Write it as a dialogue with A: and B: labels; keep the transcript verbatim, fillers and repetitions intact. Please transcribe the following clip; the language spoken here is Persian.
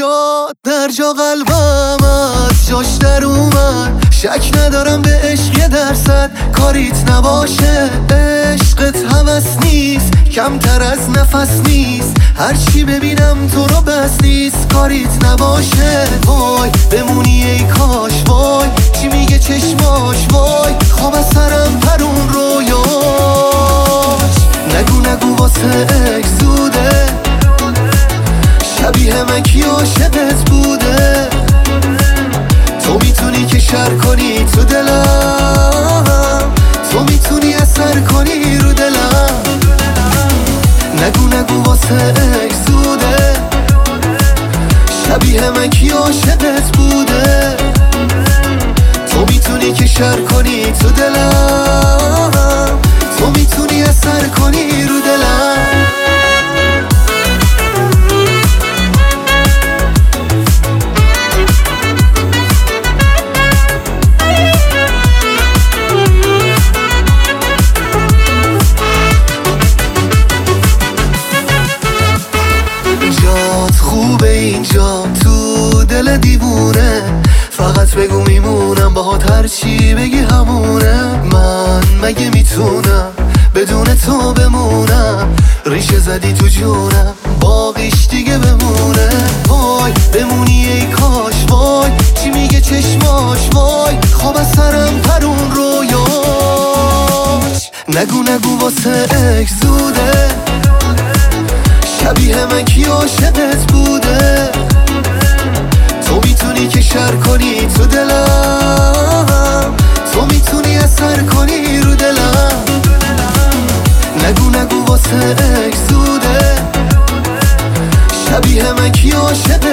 A: جا در جا قلبم از جاش در اومد. شک ندارم به عشق یه درصد کاریت نباشه. عشقت هوس نیست، کمتر از نفس نیست. هرچی ببینم تو رو بس نیست، کاریت نباشه. وای بمونی ای کاش، وای چی میگه چشماش، وای خواب از سرم پرون رویاش. نگو نگو واسه اک زوده، شبیه من کی عاشقت بوده. تو میتونی که شر کنی تو دلم، تو میتونی اثر کنی رو دلم. نگو نگو واسه اک زوده، شبیه من کی عاشقت بوده. تو میتونی که شر کنی تو دلم، تو میتونی اثر کنی رو دلم. جات خوبه اینجا تو دل دیوونه، فقط بگو میمونم باهات، هرچی بگی همونه. من مگه میتونم بدون تو بمونم؟ ریشه زدی تو جونم، باقیش دیگه بمونه. وای بمونی ای کاش، وای چی میگه چشماش، وای خواب از سرم پرون رویاش. نگو نگو واسه اک زوده، شبیه من کی عاشقت بوده. تو میتونی که شر کنی تو دلم، تو میتونی اثر کنی رو دلم. نگو نگو واسه اک زوده، شبیه من کی عاشقت